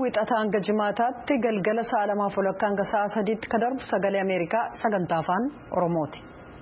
wixataa hanga jimaataatti galgala sa'a 2:00 hanga sa'a 3tti kan darbu sagalee Ameerikaa sagantaa afaan Oromooti.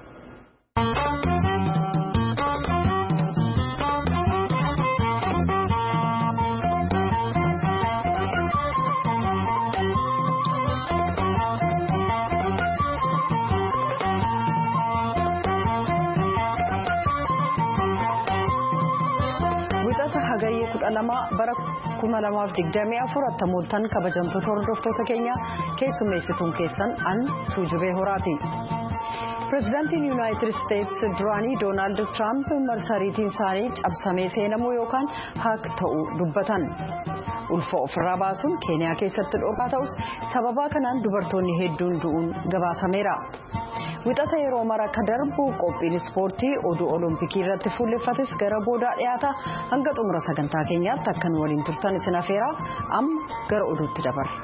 Hagayya 12 bara 2024 attamooltan kabajamtoota hordoftoota keenya keessummeessituun keessan an Tuujubee Horaati. Pireezidaantiin Yuunaayitid Isteetsi duraanii Doonaald Tiraamp marsariitiin isaanii cabsamee seenamuu yookaan haak ta'uu dubbatan. Ulfa ofirraa baasuun Keeniyaa keessatti dhorkaa ta'us sababa kanaan dubartoonni hedduun du'uun gabaasameera. Wixata yeroo mara ka darbu qophiin ispoortii oduu olompikii irratti fuulleffates gara boodaa dhiyaata. Hanga xumura sagantaa keenyaatti akkan waliin turtan isin afeera. Amma gara oduutti dabarra.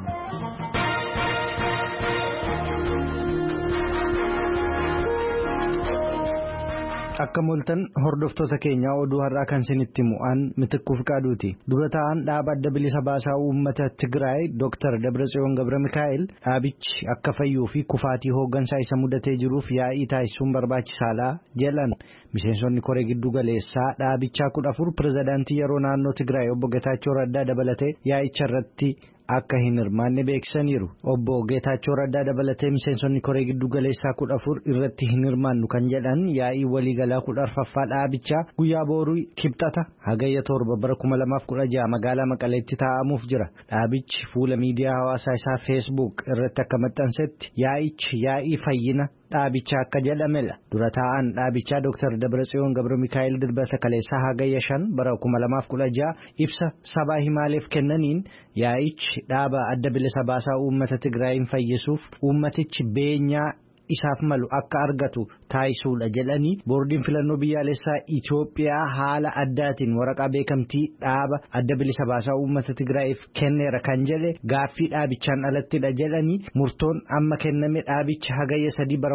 Akka moltan hordoftoota keenya oduu har'aa kan isinitti mu'an Mitikkuu Fiqaaduuti. Dura ta'an dhaaba adda bilisa baasaa uummata Tigraay Dr. Dabratsiyoon Gabramikaa'el dhaabichi akka fayyuu fi kufaatii hooggansaa isa mudatee jiruuf yaa'ii taasisuun barbaachisaadha jedhan. Miseensonni koree giddu galeessaa dhaabichaa 14 pireezidaantii yeroo naannoo Tigraay obbo Geetaachoo Raddaa dabalatee yaa'icha irratti akka hin hirmaanne beeksisaniiru. Obbo Geetaachoo Raddaa dabalatee miseensonni koree giddu galeessaa 14 irratti hin hirmaannu kan jedhan yaa'ii waliigalaa 14ffaa dhaabichaa guyyaa booruu kibxata hagayya 7 bara 2016 magaalaa Maqaleetti taa'amuuf jira. Dhaabichi fuula miidiyaa hawaasaa isaa Facebook irratti akka maxxansetti yaa'ichi yaa'ii fayyina dhaabichaa akka jedhamedha. Dura taa'an dhaabichaa Dr. Dabratsiyoon Gabramikaa'el dilbata kaleessaa hagayya 5 bara 2016 ibsa sabaa himaaleef kennaniin yaa'ichi dhaaba adda bilisa baasaa uummata Tigraayin fayyisuuf uummatichi beenyaa isaaf malu akka argatu taasisuudha jedhanii boordiin filannoo biyyaalessaa Itoophiyaa haala addaatiin waraqaa beekamtii dhaaba adda bilisa baasaa uummata Tigraayiif kenneera kan jedhe gaaffii dhaabichaan alattidha jedhanii murtoon amma kenname dhaabicha hagayya 3 bara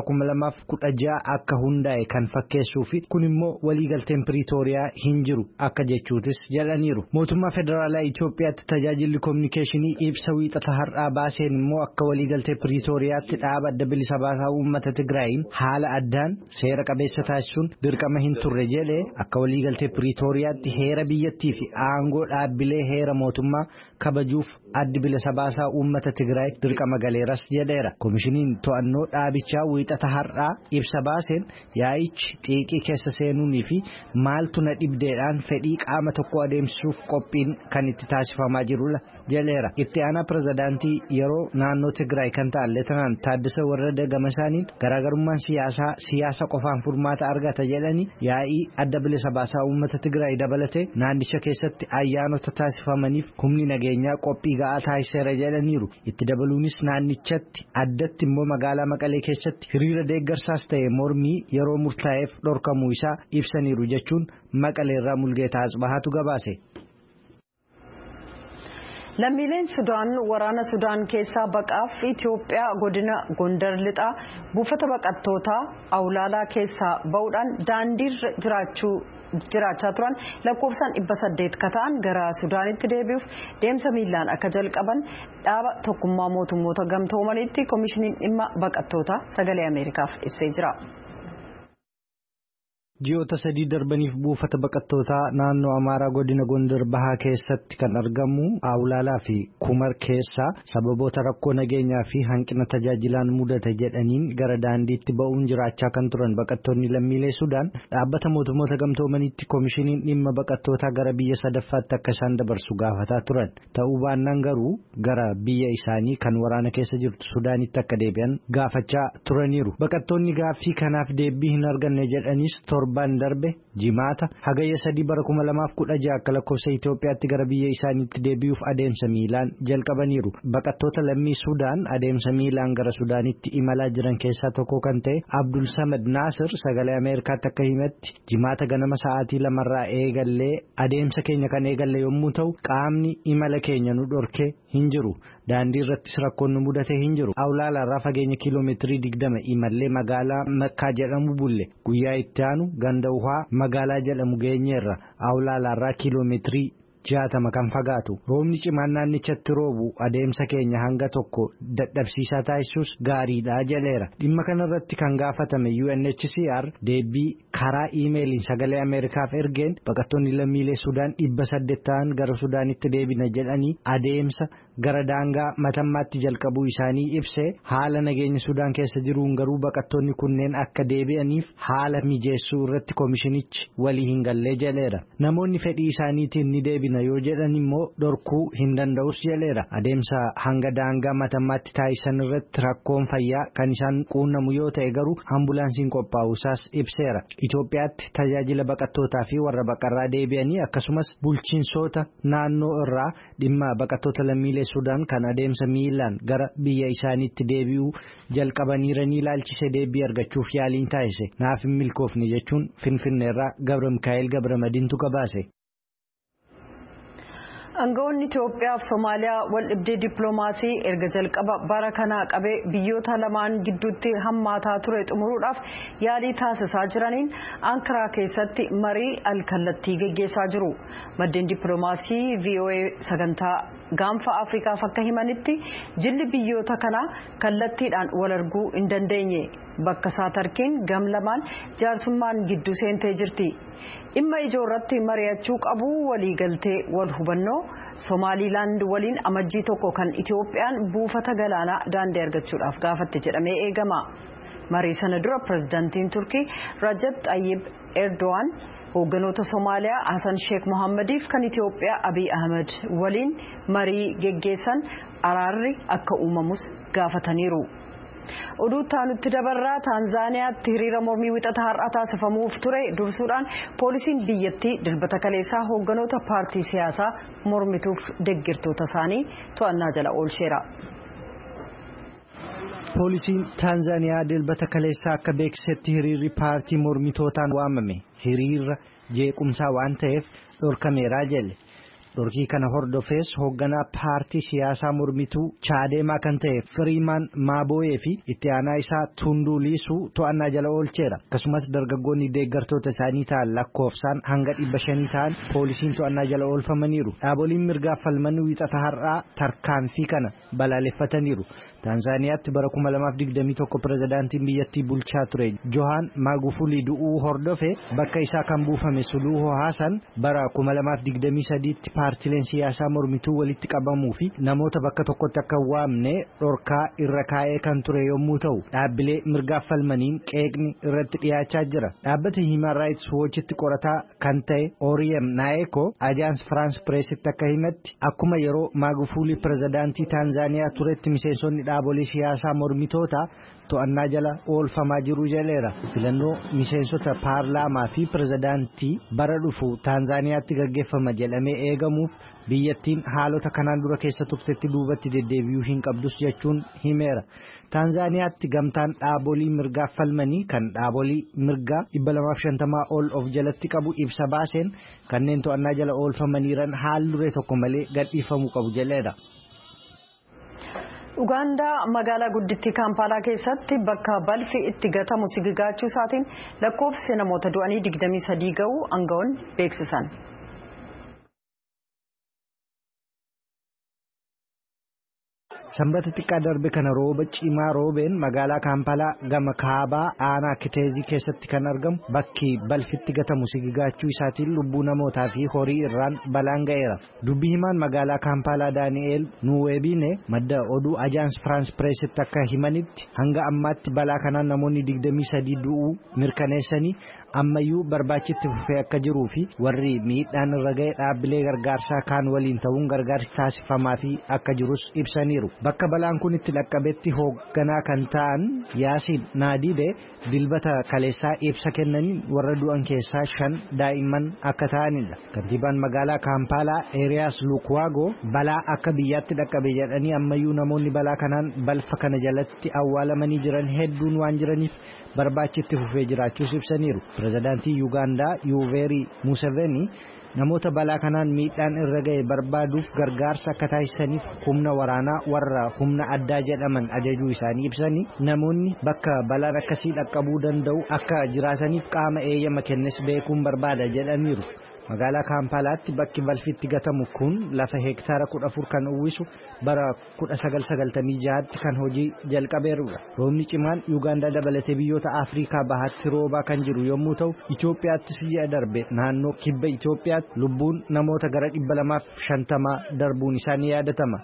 2016 akka hundaa'e kan fakkeessuu fi kun immoo waliigalteen Piriitooriyaa hin jiru akka jechuutis jedhaniiru. Mootummaa federaalaa Itoophiyaatti tajaajilli kominikeeshinii ibsa wiixata har'aa baaseen immoo akka waliigaltee Piriitooriyaatti dhaaba adda bilisa baasaa uummata Tigraayin haala addaan seera qabeessa taasisuun dirqama hin turre jedhee akka waliigaltee Piriitooriyaatti heera biyyattii fi aangoo dhaabbilee heera mootummaa kabajuuf addi bilisa baasaa uummata Tigraay dirqama galeeras jedheera. Komishiniin to'annoo dhaabichaa wiixata har'aa ibsa baaseen yaa'ichi xiiqii keessa seenuunii fi maaltu na dhibdeedhaan fedhii qaama tokko adeemsisuuf qophiin kan itti taasifamaa jirudha jedheera. Itti aanaa pireezidaantii yeroo naannoo Tigraay kan ta'an Leetenant Taaddasee Warradaa gama isaaniin garaagarummaan siyaasa qofaan furmaata argata jedhanii yaa'ii adda bilisa baasaa uummata Tigraay dabalatee naannicha keessatti ayyaanota taasifamaniif humni nageenyaa qophii ga'aa taasiseera jedhaniiru. Itti dabaluunis naannichatti addatti immoo magaalaa Maqalee keessatti hiriira deeggarsaas ta'e mormii yeroo murtaa'eef dhorkamuu isaa ibsaniiru jechuun Maqaleerraa Mulgeetaa Asbahaatu gabaase. Lammiileen Sudaan waraana Sudaan keessaa baqaaf Itoophiyaa godina Gondar lixaa buufata baqattootaa Awlaalaa keessaa ba'uudhaan daandiirra jiraachaa turan lakkoofsaan 800 ka ta'an gara Sudaanitti deebi'uuf deemsa miilaan akka jalqaban dhaaba tokkummaa mootummoota gamtoomanitti komishiniin dhimma baqattootaa sagalee Ameerikaaf ibsee jira. Ji'oota 3 darbaniif buufata baqattootaa naannoo Amaaraa godina Gondar bahaa keessatti kan argamu Awlaalaa fi Kumar keessaa sababoota rakkoo nageenyaa fi hanqina tajaajilaan mudate jedhaniin gara daandiitti ba'uun jiraachaa kan turan baqattoonni lammiilee Sudaan dhaabbata mootummoota gamtoomanitti komishiniin dhimma baqattootaa gara biyya sadaffaatti akka isaan dabarsu gaafataa turan. Ta'uu baannaan garuu gara biyya isaanii kan waraana keessa jirtu Sudaanitti akka deebi'an gaafachaa turaniiru. Baqattoonni gaaffii kanaaf deebii hin arganne jedhanis torban darbe jimaata hagayya 3 bara 2016 akka lakkoofsa Itoophiyaatti gara biyya isaaniitti deebi'uuf adeemsa miilaan jalqabaniiru. Baqattoota lammii Sudaan adeemsa miilaan gara Sudaanitti imalaa jiran keessaa tokko kan ta'e Abdul Samad Naasir sagalee Ameerikaatti akka himetti jimaata ganama sa'aatii 2 eegallee adeemsa keenya kan eegalle yommuu ta'u qaamni imala keenya nu dhorkee hin jiru. Daandii irrattis rakkoon nu mudatee hin jiru. Awlaalaa irraa fageenya kiiloomeetirii 20 imallee magaalaa Makkaa jedhamu bulle. Guyyaa itti aanu ganda uhaa magaalaa jedhamu geenyeerra. Awlaalaa irraa kiiloomeetirii 60 kan fagaatu. Roobni cimaan naannichatti roobu adeemsa keenya hanga tokko dadhabsiisaa taasisuus gaariidha jedheera. Dhimma kanarratti kan gaafatame UNHCR deebii karaa iimeeliin sagalee Ameerikaaf ergeen baqattoonni lammiilee Sudaan 800 ta'an gara Sudaanitti deebina jedhanii adeemsa gara daangaa Matammaatti jalqabuu isaanii ibsee haala nageenya Sudaan keessa jiruun garuu baqattoonni kunneen akka deebi'aniif haala mijeessuu irratti koomishinichi walii hin gallee jedheera. Namoonni fedhii isaaniitiin ni deebina yoo jedhan immoo dhorkuu hin danda'us jedheera. Adeemsa hanga daangaa Matammaatti taasisan irratti rakkoon fayyaa kan isaan quunnamu yoo ta'e garuu ambulaansiin qophaa'uusaas ibseera. Itoophiyaatti tajaajila baqattootaa fi warra baqarraa deebi'anii akkasumas bulchiinsoota naannoo irraa dhimma baqattoota lammiilee Sudaan kan adeemsa miilaan gara biyya isaaniitti deebi'uu jalqabaniiranii ilaalchise deebii argachuuf yaaliin taasise naaf hin milkoofne jechuun Finfinneerraa Gabra Mikaa'el Gabramadiintu gabaase. Aangawoonni Itoophiyaa fi Somaaliyaa wal dhibdee dippiloomaasii erga jalqaba bara kanaa qabee biyyoota lamaan gidduutti hammaataa ture xumuruudhaaf yaalii taasisaa jiraniin Ankaraa keessatti marii alkallattii gaggeessaa jiru. Maddeen dippiloomaasii VOA sagantaa gaanfa Afriikaaf akka himanitti jilli biyyoota kanaa kallattiidhaan wal arguu hin dandeenye. Bakka Saatarkiin gam lamaan jaarsummaan gidduu seentee jirti. Dhimma ijoorratti mari'achuu qabu waliigaltee wal hubannoo Somaaliilaand waliin amajjii tokko kan Itoophiyaan buufata galaanaa daandii argachuudhaaf gaafatte jedhamee eegama. Marii sana dura pirezidaantiin Turkii Rajab Tayyip Erdogan hoogganoota Somaaliyaa Hassan Sheikh Mohammadiif kan Itoophiyaa Abiy Ahmed waliin marii geggeessan araarri akka uumamus gaafataniiru. Oduu taanutti dabarraa Taanzaaniyaatti hiriira mormii wixata har'aa taasifamuuf ture dursuudhaan poolisiin biyyattii dilbata kaleessaa hoogganoota paartii siyaasaa mormituuf deeggartoota isaanii to'annaa jala oolcheera. Poolisiin Taanzaaniyaa dilbata kaleessaa akka beeksisetti hiriirri paartii mormitootaan waamame hiriira jeequmsaa waan ta'eef dhorkameeraa jedhe. Dhorkii kana hordofees hoogganaa paartii siyaasaa mormituu Chaadeemaa kan ta'e Firiimaan Maaboyee fi itti aanaa isaa Tunduu Liisuu to'annaa jala oolcheera. Akkasumas dargaggoonni deeggartoota isaanii ta'an lakkoofsaan hanga 500 ta'an poolisiin to'annaa jala oolfamaniiru. Dhaaboliin mirgaaf falman wixata har'aa tarkaanfii kana balaaleffataniiru. Taanzaaniyaatti bara 2021 pirezidaantiin biyyattii bulchaa ture Johan Magufuli du'uu hordofe bakka isaa kan buufame Suluhu Hassan bara 2023tti paartileen siyaasaa mormituu walitti qabamuu fi namoota bakka tokkotti akka waamne dhorkaa irra kaa'ee kan ture yommuu ta'u dhaabbilee mirgaaf falmaniin qeeqni irratti dhiyaachaa jira. Dhaabbata Human Rights Watch'tti qorataa kan ta'e Oriem Naeko Ajaans France Pressitti akka himetti akkuma yeroo Magufuli pirezidaantii Taanzaaniyaa turetti miseensonni dhaabolee siyaasaa mormitoota to'annaa jala oolfamaa jiru jedheera. Filannoo miseensota paarlaamaa fi pirezidaantii bara dhufu Taanzaaniyaatti gaggeeffama jedhamee eegamuuf biyyattiin haalota kanaan dura keessa turtetti duubatti deddeebi'uu hin qabdus jechuun himeera. Taanzaaniyaatti gamtaan dhaabolii mirgaaf falmanii kan dhaabolii mirgaa 250 ol of jalatti qabu ibsa baaseen kanneen to'annaa jala oolfamaniiran haal duree tokko malee gadhiifamuu qabu jedheera. Ugaandaa magaalaa guddittii Kaampaalaa keessatti bakka balfi itti gatamu sigigaachuu isaatiin lakkoofsi namoota du'anii 23 ga'uu aangawoonni beeksisan. Sanbata xiqqaa darbe kana rooba cimaa roobeen magaalaa Kaampaalaa gama kaabaa aanaa Kiteezii keessatti kan argamu bakki balfitti gatamu sigigaachuu isaatiin lubbuu namootaa fi horii irraan balaan ga'eera. Dubbii himaan magaalaa Kaampaalaa Daani'eel Nuweebine madda oduu Ajaans France Pressitti akka himanitti hanga ammaatti balaa kanaan namoonni 23 du'uu mirkaneessanii ammayyuu barbaachitti fufee akka jiruu fi warri miidhaan irra ga'e dhaabbilee gargaarsaa kaan waliin ta'uun gargaarsi taasifamaa fi akka jirus ibsaniiru. Bakka balaan kun itti dhaqqabetti hoogganaa kan ta'an Yaasiin Naadiidee dilbata kaleessaa ibsa kennaniin warra du'an keessaa 5 daa'imman akka ta'anidha. Kantiibaan magaalaa Kaampaalaa Eeriyaas Lukwaago balaa akka biyyaatti dhaqqabe jedhanii ammayyuu namoonni balaa kanaan balfa kana jalatti awwaalamanii jiran hedduun waan jiraniif barbaachitti fufee jiraachuus ibsaniiru. Pirezidaantii Yuugaandaa Yuuverii Museveni namoota balaa kanaan miidhaan irra ga'e barbaaduuf gargaarsa akka taasisaniif humna waraanaa warra humna addaa jedhaman ajajuu isaanii ibsanii namoonni bakka balaan akkasii dhaqqabuu danda'u akka jiraataniif qaama eeyyama kennes beekuun barbaada jedhaniiru. Magaalaa Kaampaalaatti bakki balfitti gatamu kun lafa hektaara 14 kan uwwisu bara 1996tti kan hojii jalqabeerudha. Roobni cimaan Yuugaandaa dabalatee biyyoota Afrikaa bahaatti roobaa kan jiru yommuu ta'u, Itoophiyaattis ji'a darbe naannoo kibba Itoophiyaatti lubbuun namoota gara 250 darbuun isaa ni yaadatama.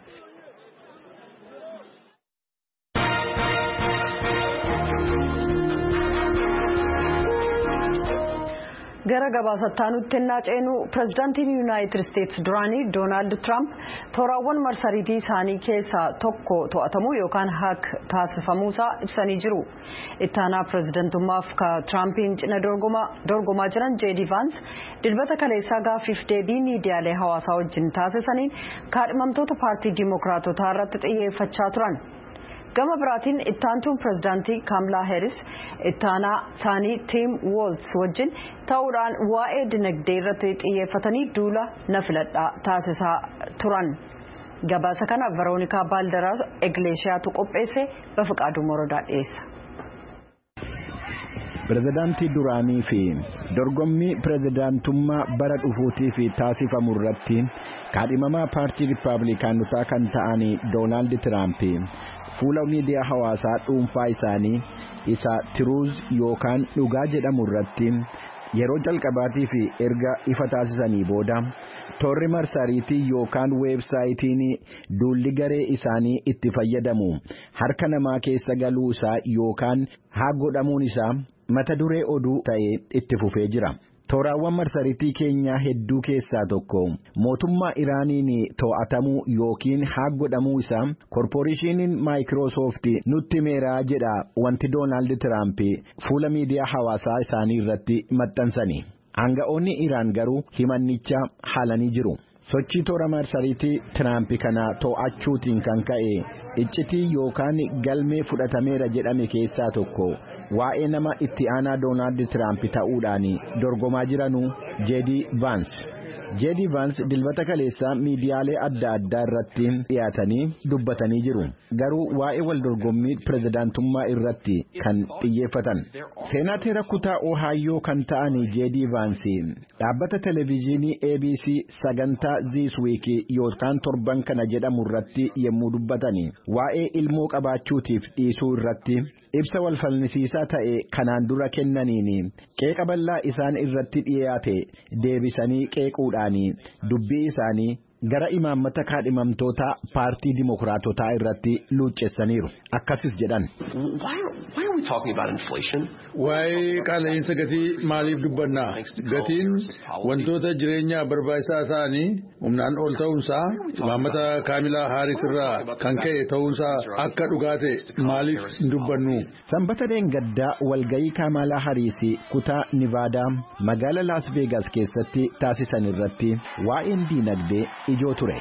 gara gabaasataanutti naaceenu pirezidaantiin yuunaayitid isteetsi duraanii doonaald tiraamp tooraawwan marsariitii isaanii keessaa tokko to'atamuu yookaan haak taasifamuusaa ibsanii jiru. ittaanaa pirezidaantummaaf ka tiraampiin cina dorgomaa jiran jeedi vaans dilbata kaleessaa gaaffiif deebii miidiyaalee hawaasaa wajjin taasisaniin kaadhimamtoota paartii diimokiraatotaa irratti xiyyeeffachaa turan. gama biraatiin ittaantuun pirezidaantii kaamlaa heeris ittaanaa isaanii tiim woolz wajjin ta'uudhaan waa'ee dinagdee irratti xiyyeeffatanii duula na filadhaa taasisaa turan. gabaasa kana veroonikaa baaldaraas egleeshiyaatu qopheesse bafiqaaduu morodaa dhiyeessa. pirezidaantii duraanii fi dorgommii pirezidaantummaa bara dhufuutiif taasifamu irratti kaadhimamaa paartii riippaabilikaanotaa kan ta'an doonaald tiraamp fuula miidiyaa hawaasaa dhuunfaa isaanii isa tiruuz yookaan dhugaa jedhamu irratti yeroo jalqabaatii fi erga ifa taasisanii booda toorri marsariitii yookaan weebsaayitiin duulli garee isaanii itti fayyadamu harka namaa keessa galuu isaa yookaan haa godhamuun isaa mata duree oduu ta'ee itti fufee jira. Tooraawwan marsariitii keenyaa hedduu keessaa tokko mootummaa Iraaniin to'atamuu yookiin haa godhamuu isaa korporeeshiniin Maayikiroosoft nutti himeera jedha wanti Doonaald Tiraamp fuula miidiyaa hawaasaa isaanii irratti maxxansani. Aanga'oonni Iraan garuu himannicha haalanii jiru. Sochii toora marsariitii Tiraamp kana to'achuutiin kan ka'e iccitii yookaan galmee fudhatameera jedhame keessaa tokko waa'ee nama itti aanaa Doonaald Tiraamp ta'uudhaan dorgomaa jiranuu jeedi vaans. jeedi vaans dilbata kaleessaa miidiyaalee adda addaa irratti dhiyaatanii dubbatanii jiru. Garuu waa'ee wal dorgommii pirezidaantummaa irratti kan xiyyeeffatan. Seenaateera kutaa Ohaayyoo kan ta'an jeedi vaans dhaabbata televezyiinii ABC sagantaa This Week yookaan torban kana jedhamu irratti yemmuu dubbatanii waa'ee ilmoo qabaachuutiif dhiisuu irratti ibsa wal falmisiisaa ta'e kanaan dura kennaniin qeeqa bal'aa isaan irratti dhiyaate deebisanii qeequudhaan dubbii isaanii gara imaammata kaadhimamtoota paartii dimokiraatotaa irratti luuccessaniiru. Akkasis jedhan. Waa'ee qaala'insa gatii maaliif dubbanna? Gatiin wantoota jireenyaa barbaachisaa ta'anii humnaan ol ta'uunsaa imaammata kaamilaa haaris irraa kan ka'e ta'uunsaa akka dhugaa ta'e maaliif hin dubbannu? Sanbata deengaddaa walgayii Kaamaalaa Hariis kutaa Nivaadaa magaalaa Las Vegas keessatti taasisan irratti waa'een diinagdee ijoo ture.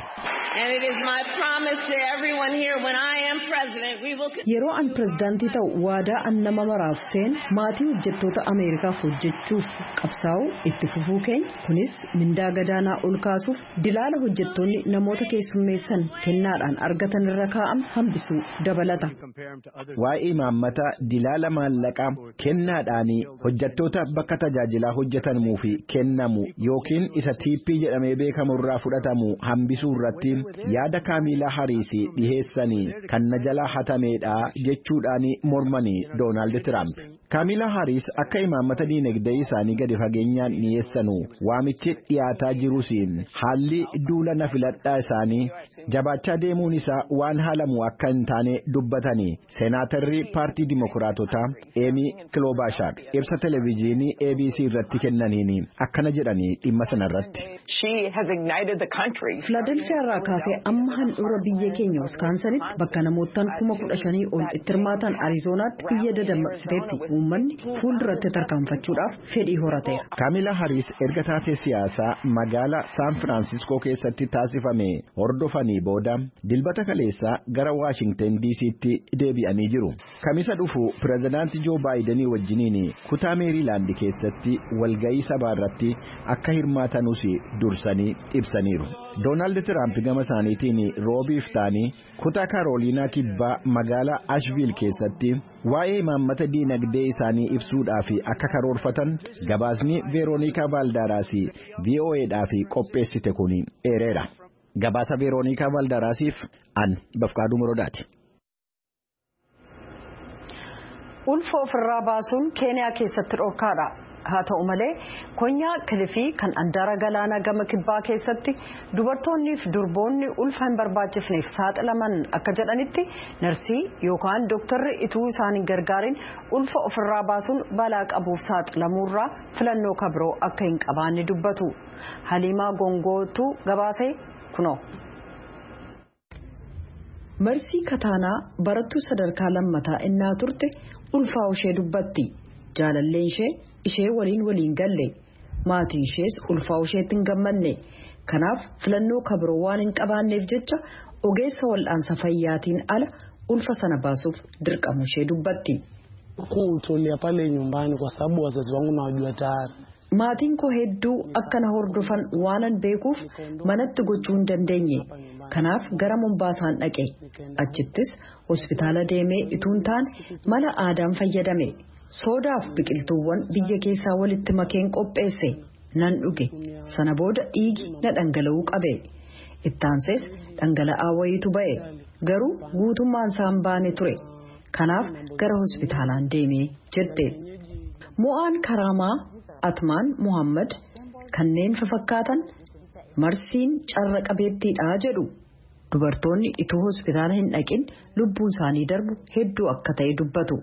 Yeroo an pirezidaantii ta'u waadaa an nama maraaf seen maatii hojjettoota Ameerikaaf hojjechuuf qabsaa'u itti fufuu keenya kunis mindaa gadaanaa ol kaasuuf dilaala hojjettoonni namoota keessummeessan kennaadhaan argatan irra kaa'am hambisuu dabalata. Waa'ee imaammata dilaala maallaqaa kennaadhaan hojjettoota bakka tajaajilaa hojjetamuuf kennamu yookiin isa tiippii jedhamee beekamu irraa fudhatamu hambisuu irratti yaada Kaamilaa Hariis dhiheessanii kan na jalaa hatameedha jechuudhaan mormanii Doonaald Tiraamp. Kaamilaa Hariis akka imaammata diinagdee isaanii gadi fageenyaan dhiyeessanu waamichi dhiyaataa jiruusiin haalli duula na filadhaa isaanii jabaachaa deemuun isaa waan haalamu akka hin taane dubbatanii seenaatarri paartii dimokiraatotaa Eemi Kiloobaashaar ibsa televezyiinii ABC irratti kennaniin akkana jedhanii dhimma sanarratti. Filadelfiyaa irraa kaasee amma handhuura biyya keenya Wiskansanitti bakka namootaan 15,000 ol itti hirmaatan Ariizoonaatti biyya dadammaqsiteetti uummanni fuulduratti tarkaanfachuudhaaf fedhii horateera. Kaamilaa Hariis erga taatee siyaasaa magaalaa Saan Firaansiskoo keessatti taasifame hordofanii booda dilbata kaleessaa gara Waashingtan DC'tti deebi'anii jiru. Kamisa dhufu pirezidaantii Joo Baayidenii wajjiniin kutaa Meeriilaand keessatti walgayii sabaa irratti akka hirmaatanuus dursanii ibsaniiru. Doonaald Tiraamp gama isaaniitiin roobiif ta'anii kutaa Karooliinaa kibbaa magaalaa Ashviil keessatti waa'ee imaammata diinagdee isaanii ibsuudhaaf akka karoorfatan gabaasni Veeroonika Vaaldaraasii VOA'dhaaf qopheessite kun eereera. Gabaasa Veeroonika Vaaldaraasiif an Bafqaaduu Morodaati. Ulfa ofirraa baasuun Keeniyaa keessatti dhorkaadha. Haa ta'u malee konyaa kilifii kan andaara galaanaa gama kibbaa keessatti dubartoonniif durboonni ulfa hin barbaachifneef saaxilaman akka jedhanitti narsii yookaan dooktarri ituu isaanii gargaarin ulfa ofirraa baasuun balaa qabuuf saaxilamuurraa filannoo kabiroo akka hin qabaanne dubbatu. Haliimaa Gongootu gabaasee kunoo. Marsii Kataanaa barattuu sadarkaa lammataa innaa turte ulfaa ishee dubbatti. Jaalalleen ishee waliin galle maatiin ishees ulfaa isheetti hin gammanne kanaaf filannoo kabiroo waan hin qabaanneef jecha ogeessa wal'aansa fayyaatiin ala ulfa sana baasuuf dirqamu ishee dubbatti. Maatiin koo hedduu akkana hordofan waanan beekuuf manatti gochuu hin dandeenye kanaaf gara Mombaasaan dhaqe achittis hospitaala deemee ituun taane mala aadaan fayyadame. Soodaaf biqiltuuwwan biyya keessaa walitti makeen qopheesse nan dhuge sana booda dhiigi na dhangala'uu qabe ittaansees dhangala'aa wayiitu ba'e garuu guutummaan isaan baane ture kanaaf gara hospitaalaan deemee jette. Mo'aan Karaamaa Atmaan Muhammad kanneen fafakkaatan marsiin carra qabeettiidhaa jedhu. Dubartoonni ituu hospitaala hin dhaqin lubbuun isaanii darbu hedduu akka ta'e dubbatu.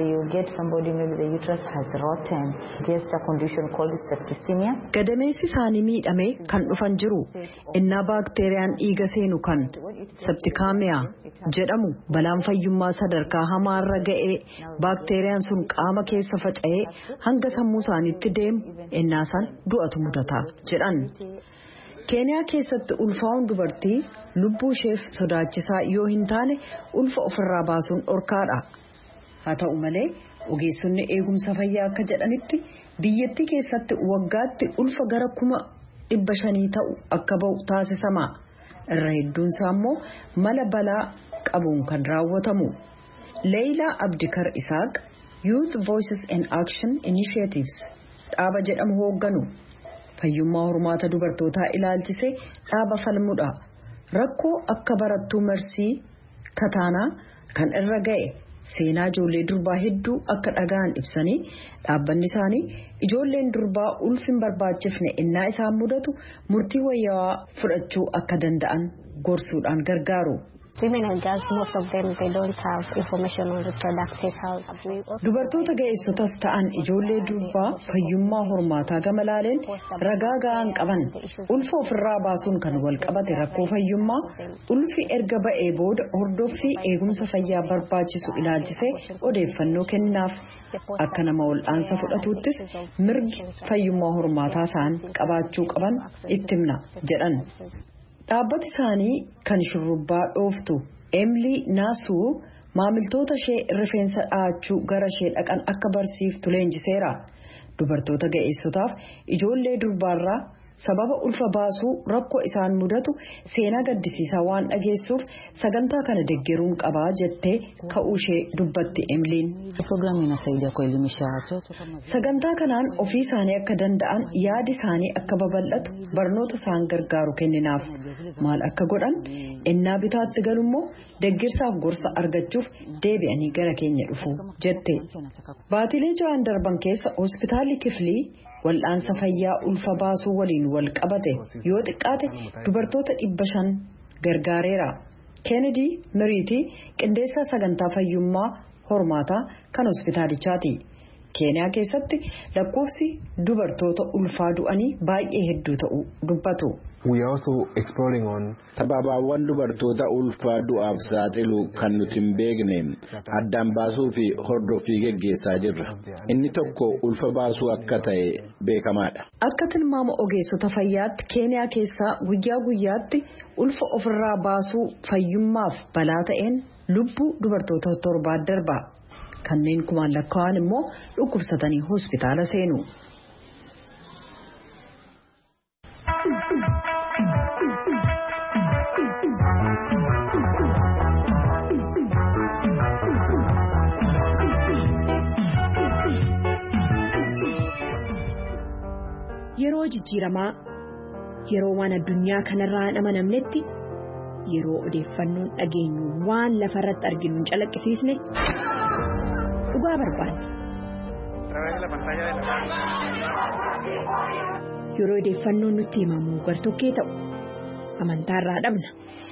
Gadameessi isaanii miidhamee kan dhufan jiru innaa baakteeriyaan dhiiga seenu kan septikaamiyaa jedhamu balaan fayyummaa sadarkaa hamaarra ga'ee baakteeriyaan sun qaama keessa faca'ee hanga sammuu isaaniitti deemu innaa san du'atu mudataa jedhan. Keeniyaa keessatti ulfaa'uun dubartii lubbuu isheef sodaachisaa yoo hin taane ulfa ofirraa baasuun dhorkaadha. Haa ta'u malee ogeessonni eegumsa fayyaa akka jedhanitti biyyattii keessatti waggaatti ulfa gara 500,000 ta'u akka ba'u taasisama. Irra hedduunsaa immoo mala balaa qabuun kan raawwatamu. Leeyilaa Abdikar Isaaq Youth Voices and Action Initiatives dhaaba jedhamu hoogganu. Fayyummaa hormaata dubartootaa ilaalchisee dhaaba falmudha. Rakkoo akka barattuu marsii Kataanaa kan irra ga'e seenaa ijoollee durbaa hedduu akka dhaga'an ibsanii dhaabbanni isaanii ijoolleen durbaa ulfi hin barbaachifne innaa isaan mudatu murtii wayyaawaa fudhachuu akka danda'an gorsuudhaan gargaaru. Women and girls, most of them, they don't have information on reproductive health. Dubartoota ga'eessotas ta'an ijoollee durbaa fayyummaa hormaataa gama laaleen ragaa ga'aan qaban ulfa ofirraa baasuun kan wal qabate rakkoo fayyummaa ulfi erga ba'ee booda hordoffii eegumsa fayyaa barbaachisu ilaalchisee odeeffannoo kennaaf akka nama wal'aansa fudhatuuttis mirgi fayyummaa hormaataa isaan qabaachuu qaban itti himna jedhan. Dhaabbati isaanii kan shurrubbaa dhooftu Emily Naasuu maamiltoota ishee rifeensa dhaachuu gara ishee dhaqan akka barsiiftu leenjiseera. Dubartoota ga'eessotaaf ijoollee durbaarraa sababa ulfa baasuu rakkoo isaan mudatu seenaa gaddisiisaa waan dhageessuuf sagantaa kana deeggaruun qabaa jettee ka'uu ishee dubbatti Emiliin. Sagantaa kanaan ofii isaanii akka danda'an yaadi isaanii akka babal'atu barnoota isaan gargaaru kenninaaf maal akka godhan innaa bitaatti galummoo deeggarsaaf gorsa argachuuf deebi'anii gara keenya dhufu jette. Baatilee 6 darban keessa hospitaalli Kiflii wal'aansa fayyaa ulfa baasuu waliin wal qabate yoo xiqqaate dubartoota 500 gargaareera. Kennedy Miriitii qindeessaa sagantaa fayyummaa hormaataa kan hospitaalichaati. Keeniyaa keessatti lakkoofsi dubartoota ulfaa du'anii baay'ee hedduu ta'u dubbatu. We are also exploring on sababaawwan dubartoota ulfaa du'aaf saaxilu kan nuti hin beekne addaan baasuu fi hordoffii geggeessaa jirra. Inni tokko ulfa baasuu akka ta'e beekamaadha. Akka tilmaama ogeessota fayyaatti Keeniyaa keessaa guyyaa guyyaatti ulfa ofirraa baasuu fayyummaaf balaa ta'een lubbuu dubartoota 7 darba. Kanneen kumaan lakkaa'an immoo dhukkubsatanii hospitaala seenu. yeroo jijjiiramaa yeroo waan addunyaa kanarraa hin amanamnetti yeroo odeeffannoon dhageenyu waan lafarratti arginu hin calaqqisiisne dhugaa barbaanna. Yeroo odeeffannoon nutti himamu gartokkee ta'u amantaarraa dhabna.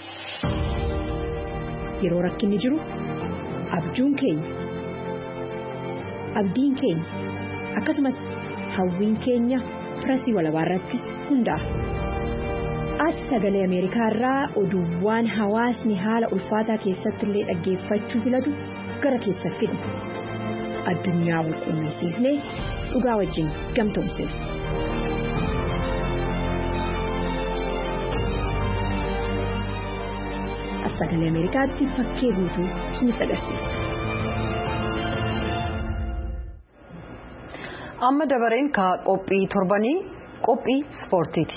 Yeroo rakkinni jiru abjuun keenya abdiin keenya akkasumas hawwiin keenya Pirasii Walabaarratti hundaa'a. As sagalee Ameerikaa irraa oduuwwan hawaasni haala ulfaataa keessatti illee dhaggeeffachuu filatu gara keessa fidna. Addunyaa wal quunnamsiisnee dhugaa wajjin gamtoomsina. As sagalee Ameerikaatti fakkee guutuu isinitti agarsiisa. Amma dabareen ka qophii torbanii qophii ispoortiiti.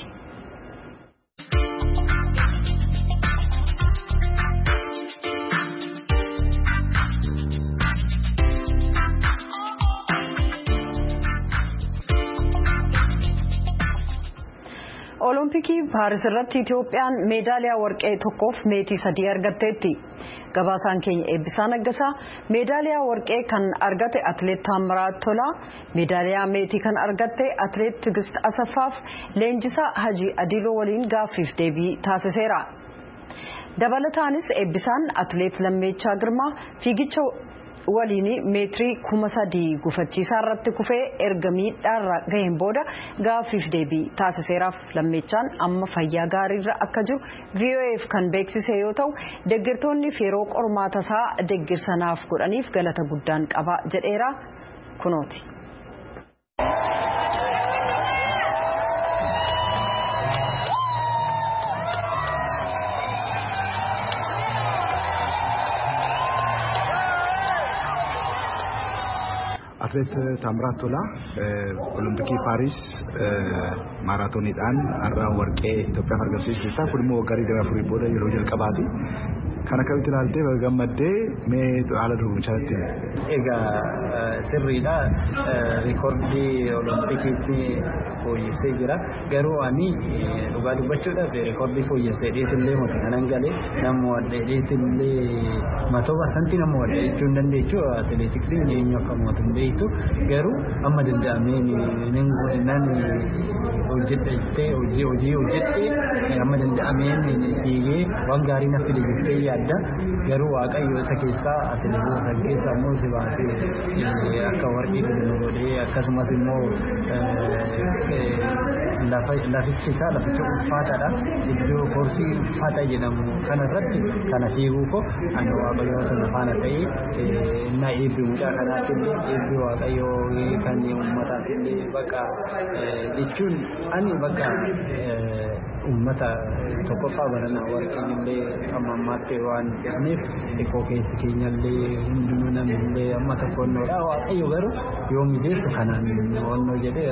Olompikii Paaris irratti Itoophiyaan meedaaliyaa warqee tokkoof meetii 3 argatteetti. Gabaasaan keenya Eebbisaa Naggasaa meedaaliyaa warqee kan argate atileet Taamiraat Tolaa, meedaaliyaa meetii kan argatte atileet Tigist Asaffaaf Leenjisaa Hajii Adiloo waliin gaaffiif deebii taasiseera. Dabalataanis Eebbisaan atileet Lammeechaa Girmaa fiigicha waliin meetirii 3,000 gufachiisaa irratti kufee erga miidhaarra gaheen booda gaaffiif deebii taasiseeraaf. Lammeechaan amma fayyaa gaariirra akka jiru VOA'f kan beeksise yoo ta'u deeggartoonni yeroo qormaata isaa deeggarsanaaf godhaniif galata guddaan qaba jedheera. Kunooti. Atileet Taamiraat Tolaa Olompikii Paaris maaraatooniidhaan har'a warqee Itoophiyaaf argamsiiseera. Kun immoo waggaa 24 booda yeroo jalqabaati. Kan akkamitti ilaaltee gammaddee mee haala dorgommichaatti? Egaa sirriidha. Rikoordii Olompikiitti fooyyessee jira. Garuu ani dhugaa dubbachuudhaaf rikoordii fooyyessee dheetillee mata kanan galee nama wadhee dheetillee matoo barsantii nama wadhee jechuun hin dandeechuu atileetiksiin eenyu akka mootu hin beektu. Garuu amma danda'ameen nan hojjedhee hojii hojjedhee amma danda'ameen fiigee waan gaarii na fide jettee yaadda. Garuu waaqayyo isa keessaa atileetota keessaa immoo si baasee akka warqee godhanu godhee akkasumas immoo lafichi isaa laficha ulfaataadha. Iddoo koorsii ulfaataa jedhamu kanarratti kana fiiguuf ani waaqayyo sana faana ta'ee na eebbimuudha. Kanaaf illee eebbi waaqayyo kan uummataaf illee bakka jechuun ani bakka uummata tokkoffaa barana warqeen illee amma ammaatti waan jedhaniif xiqqoo keessi keenyallee hundinuu namillee amma tokkonnoodha. Waaqayyo garuu yoo mideessu kanaan onnoo jedhee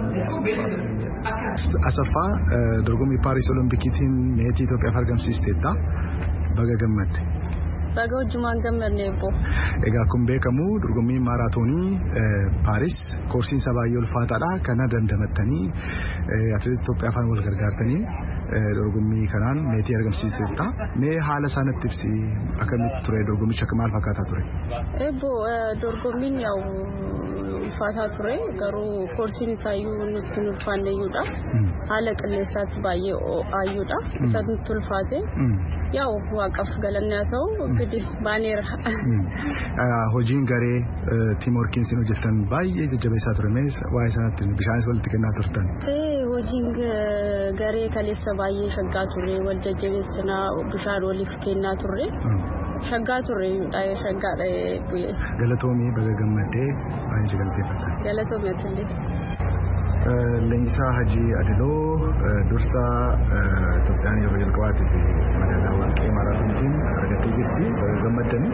Asaffaa dorgommii Paaris Olompikiitiin meetii Itoophiyaaf argamsiisteetta. Baga gammadde. Baga wajjumaan gammadne eebbo. Egaa kun beekamu dorgommii maaraatoonii Paaris koorsiinsa baay'ee ulfaataadha. Kana dandamattanii atileet Itoophiyaafaan wal gargaartanii dorgommii kanaan meetii argamsiisteetta. Mee haala isaanitti ibsi akkamitti ture dorgommichi akka maal fakkaataa ture? Eebbo dorgommiin ulfaataa ture garuu koorsiin isaayyuu nutti hin ulfaanneyyuudha. Haala qilleensaatti baay'ee ho'aayyuudha. Isa nutti ulfaate. Yaa'u waaqaaf galanni haa ta'u gidi baaneera. Hojiin garee tiimworkiin hojjetan baay'ee jajjabeessaa ture. Waa'ee isaatti bishaanis walitti kennaa turtan. Hojiin garee kaleessa baay'ee shaggaa ture. Wal jajjabeessinaa bishaan waliif kennaa turre. Shaggaa turre shaggaadha bu'ee. Galatoomii baga gammaddee baay'ee si galateeffata. Galatoomii atillee. Leenjisaa Hajii Adiloo dursa Itoophiyaan yeroo jalqabaatiif magaalaa warqee maaraatooniitiin argattee jirti. Baga gammaddanii.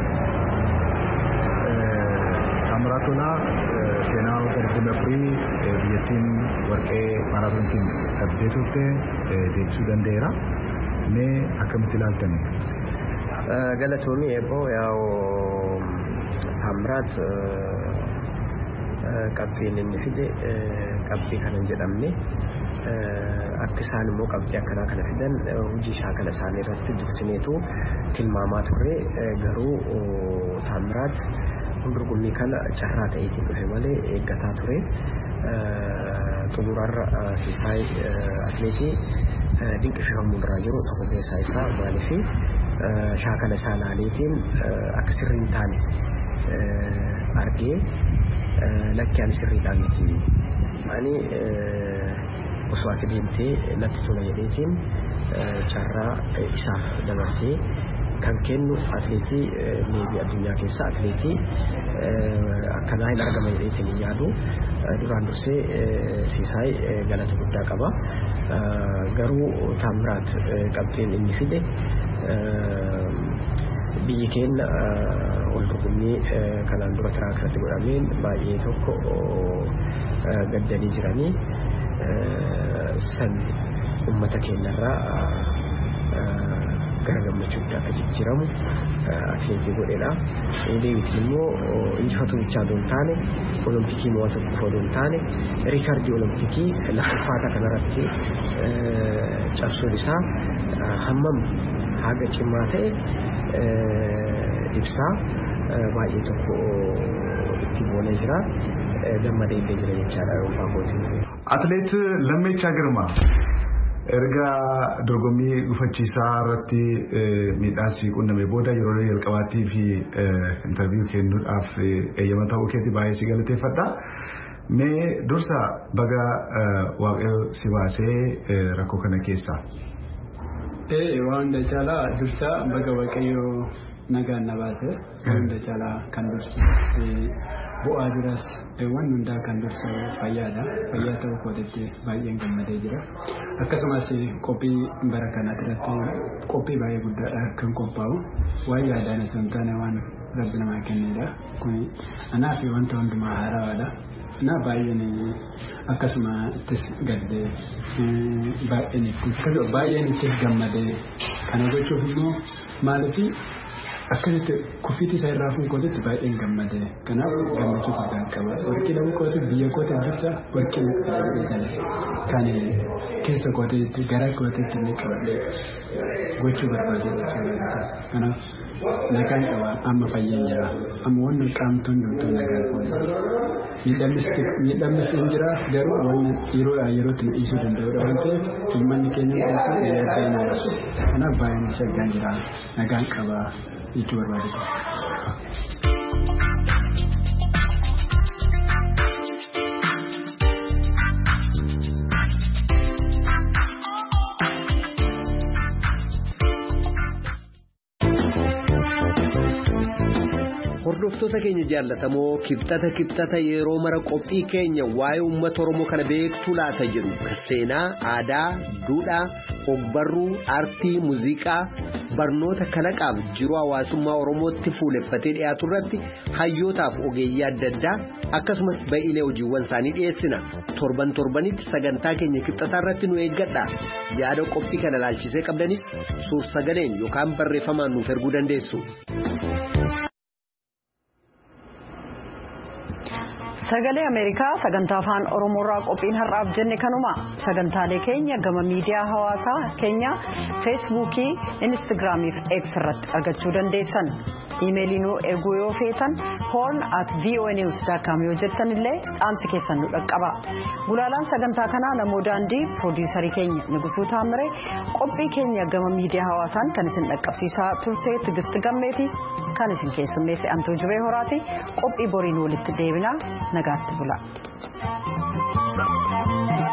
Taamiraat Tolaa seenaa waggaa 24 biyyattiin warqee maaraatooniitiin dhabdee turte deebisuu danda'eera. Mee akkamitti ilaaltani? Galatoomii eeboo yaa'u Taamiraat qabxiin inni fide qabxii kan hin jedhamne akka isaan immoo qabxii akkanaa kana fidan hojii shaakala isaanii irratti dursineetu tilmaamaa turre garuu Taamiraat dorgommii kana carraa ta'eetiin dhufe malee eeggataa ture. Xumurarra Siisaay atileetii dinqisiifamuu irraa jiru tokko keessaa isaa maaliif shaakala isaa laaleetiin akka sirrii hin taane argee lakki ani sirriidhaan miti ani osoo akka deemtee natti tola jedheetiin carraa isaaf dabarsee kan kennu atileetii meebii addunyaa keessa atileetii akkanaa hin argama jedheetiin hin yaadu. Duraan dursee Siisaay galata guddaa qaba. Garuu Taamiraat qabxiin inni fide biyyi keenya ol dorgommii kanaan dura tiraak irratti godhameen baay'ee tokko gaddanii jiranii san uummata keenyarraa gara gammachuutti akka jijjiiramu atileetii godheedha. Deebitiin immoo injifatu bichaa doon taane olompikii mo'atu qofa doon taane riikardii olompikii laffaataa kanarratti cabsuun isaa hammam haga cimaa ta'e ibsaa baay'ee tokko itti boonee jira. Gammadee illee jira jechaadha dhuunfaa kootiin. Atileet Lammeechaa Girmaa erga dorgommii dhufachiisaa irratti miidhaasii qunname booda yeroo jalqabaattii fi intarviiyuu kennuudhaaf eeyyama ta'uu keetii baay'ee si galateeffadha. Mee dursa baga waaqayyo si baasee rakkoo kana keessaa. Waan hunda caalaa dursa baga waaqayyo nagaan na baase waan hunda caalaa kan dursu bu'aa duras waan hundaa kan dursu fayyaadha. Fayyaa ta'uu kootitti baay'een gammadee jira. Akkasumas qophii bara kanaa irratti qophii baay'ee guddaadha kan qophaa'u waan yaadaan osoo hin taane waan rabbi namaa kennedha. Kun anaaf wanta hundumaa haaraadha. Na baay'een akkasuma ittis gaddee baay'een ittis gammadee kana gochuuf immoo maaliif akkasitti kuffiitii isaa irraa fuunkootitti baay'een gammadee kanaaf gammachuu guddaa qaba. Warqii dhabuu kootiif biyya kootiif dursa warqii kan keessa kootiitti gara kootiitti illee qabadhee gochuu barbaadee jechuudha. Kanaaf nagaan qaba amma fayyeen jira amma wanni qaamtuun hundumtuu nagaan qaba. Miidhamnis hin jira garuu wanni yerootti na dhiisuu danda'udha waan ta'eef uummanni keenya keessatti kanaaf baay'een shaggaan jira nagaan qaba jechuu barbaadudha. Hordoftoota keenya jaallatamoo kibxata yeroo mara qophii keenya waa'ee uummata Oromoo kana beektuu laata jedhu seenaa, aadaa, duudhaa, ogbarruu, aartii, muuziqaa, barnoota kalaqaaf jiruu hawaasummaa Oromootti fuuleffatee dhiyaatu irratti hayyootaaf ogeeyyii adda addaa akkasumas ba'iilee hojiiwwan isaanii dhiyeessina. Torbanitti sagantaa keenya kibxataa irratti nu eeggadha. Yaada qophii kana ilaalchisee qabdanis suur-sagaleen yookaan barreeffamaan nuuf erguu dandeessu. Sagalee Ameerikaa sagantaa afaan Oromoorraa qophiin har'aaf jenne kanuma. Sagantaalee keenya gama miidiyaa hawaasaa keenya Feesbuukii, Instagiraamii fi X irratti argachuu dandeessan. Iimeelii nu erguu yoo feetan horn@voanews.com yoo jettan illee dhaamsi keessan nu dhaqqaba. Gulaalaan sagantaa kanaa namoo daandii piroodiisarii keenya Nugusuu Taamiree qophii keenya gama miidiyaa hawaasaan kan isin dhaqqabsiisaa turte Tigist Gammeeti kan isin keessummeesse Antuu Jibee Horaati. Qophii boriin walitti deebinaa nagaatti bula.